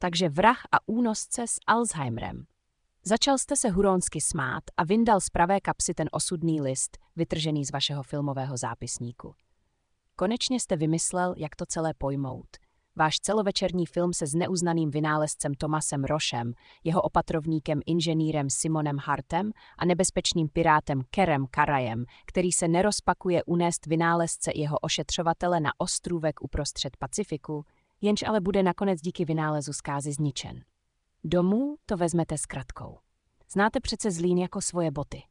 Takže vrah a únosce s Alzheimerem. Začal jste se huronsky smát a vyndal z pravé kapsy ten osudný list, vytržený z vašeho filmového zápisníku. Konečně jste vymyslel, jak to celé pojmout. Váš celovečerní film se zneuznaným vynálezcem Thomasem Rochem, jeho opatrovníkem inženýrem Simonem Hartem a nebezpečným pirátem Kerem Karajem, který se nerozpakuje unést vynálezce i jeho ošetřovatele na ostrůvek uprostřed Pacifiku, jenž ale bude nakonec díky vynálezu zkázy zničen. Domů to vezmete s kratkou. Znáte přece Zlín jako svoje boty.